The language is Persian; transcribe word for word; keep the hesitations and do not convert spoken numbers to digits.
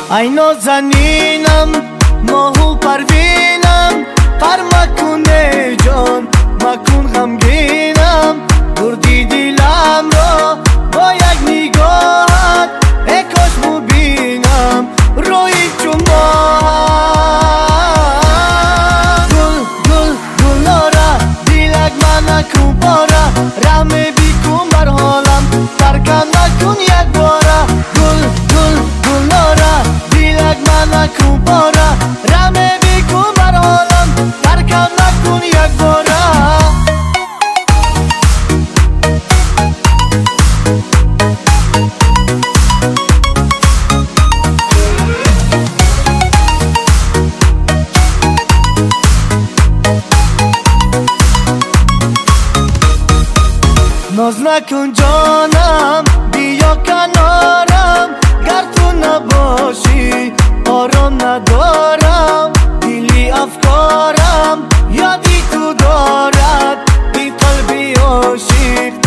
ای نازنینم ماهو پروینم قر مکنه جان مکن غمگینم بردی دلم را با یک نگاهت ای کاش ببینم روی چون ماه گل گل گلاره دیلک من نکن باره رحمه بیکن بر حالم ترکم نکن یک باره گل گل گلاره دیلک من نکن باره رحمه بیکن بر حالم ترکم نکن یک باره ناز نکن جانم بیا کنارم گر تو نباشی آرام ندارم دلی افکارم یادی تو دارد بی قلبی عاشق